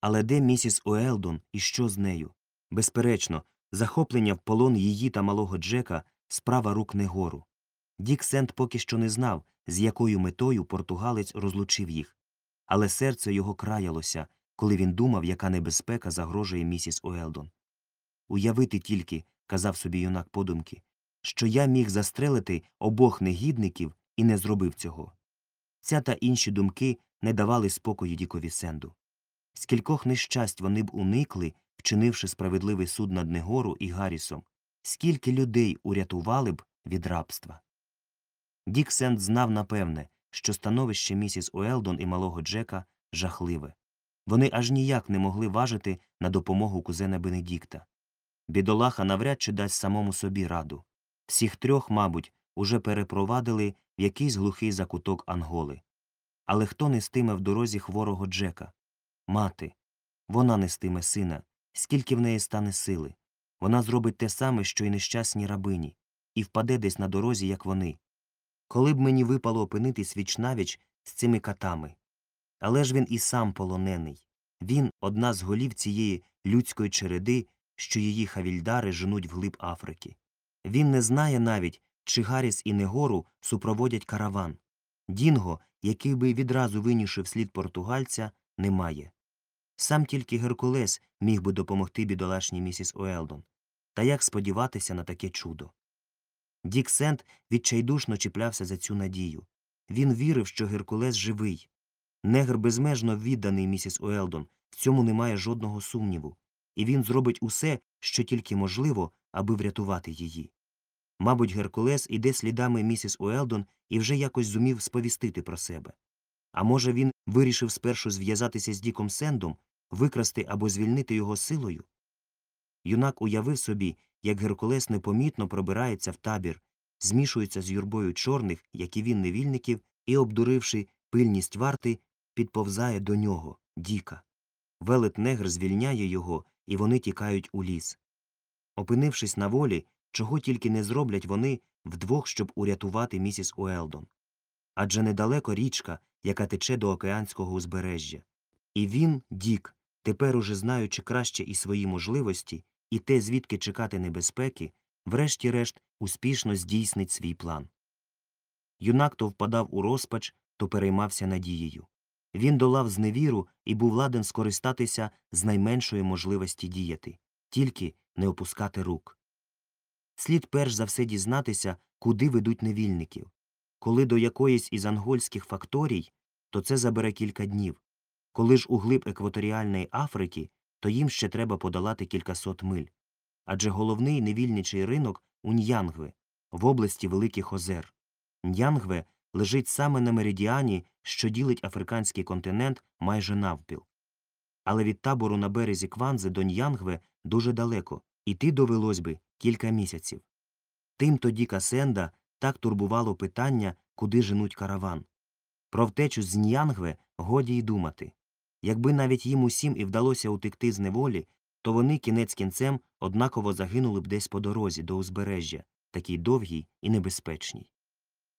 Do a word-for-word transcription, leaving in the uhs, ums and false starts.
Але де місіс Уелдон і що з нею? Безперечно, захоплення в полон її та малого Джека – справа рук Негору. Дік Сент поки що не знав, з якою метою португалець розлучив їх. Але серце його краялося, коли він думав, яка небезпека загрожує місіс Уелдон. «Уявити тільки, – казав собі юнак подумки, – що я міг застрелити обох негідників і не зробив цього». Ця та інші думки не давали спокою Дікові Сенду. Скількох нещасть вони б уникли, вчинивши справедливий суд над Негору і Гаррісом, скільки людей урятували б від рабства. Дік Сенд знав напевне, що становище місіс Уелдон і малого Джека жахливе. Вони аж ніяк не могли важити на допомогу кузена Бенедікта. Бідолаха навряд чи дасть самому собі раду. Всіх трьох, мабуть, уже перепровадили в якийсь глухий закуток Анголи. Але хто нестиме в дорозі хворого Джека? Мати. Вона нестиме сина. Скільки в неї стане сили? Вона зробить те саме, що й нещасні рабині, і впаде десь на дорозі, як вони. Коли б мені випало опинитись віч-навіч з цими катами? Але ж він і сам полонений. Він – одна з голів цієї людської череди, що її хавільдари женуть вглиб Африки. Він не знає навіть, чи Гарріс і Негору супроводять караван. Дінго, який би відразу винішив слід португальця, немає. Сам тільки Геркулес міг би допомогти бідолашній місіс Уелдон. Та як сподіватися на таке чудо? Дік Сенд відчайдушно чіплявся за цю надію. Він вірив, що Геркулес живий. Негр безмежно відданий місіс Уелдон, в цьому немає жодного сумніву. І він зробить усе, що тільки можливо, аби врятувати її. Мабуть, Геркулес іде слідами місіс Уелдон і вже якось зумів сповістити про себе. А може, він вирішив спершу зв'язатися з Діком Сендом, викрасти або звільнити його силою? Юнак уявив собі, як Геркулес непомітно пробирається в табір, змішується з юрбою чорних, як і він, невільників, і, обдуривши пильність варти, підповзає до нього, Діка. Велет-негр звільняє його, і вони тікають у ліс. Опинившись на волі, чого тільки не зроблять вони вдвох, щоб урятувати місіс Уелдон. Адже недалеко річка, яка тече до океанського узбережжя. І він, Дік, тепер уже знаючи краще і свої можливості, і те, звідки чекати небезпеки, врешті-решт успішно здійснить свій план. Юнак то впадав у розпач, то переймався надією. Він долав зневіру і був ладен скористатися з найменшої можливості діяти, тільки не опускати рук. Слід перш за все дізнатися, куди ведуть невільників. Коли до якоїсь із ангольських факторій, то це забере кілька днів. Коли ж у глиб екваторіальної Африки, то їм ще треба подолати кількасот миль. Адже головний невільничий ринок у Н'янгве, в області Великих озер. Н'янгве лежить саме на меридіані, що ділить африканський континент майже навпіл. Але від табору на березі Кванзи до Н'янгве дуже далеко, іти довелось би кілька місяців. Тим-то Діка Сенда так турбувало питання, куди женуть караван. Про втечу з Н'янгве годі й думати. Якби навіть їм усім і вдалося утекти з неволі, то вони кінець кінцем однаково загинули б десь по дорозі до узбережжя, такій довгій і небезпечній.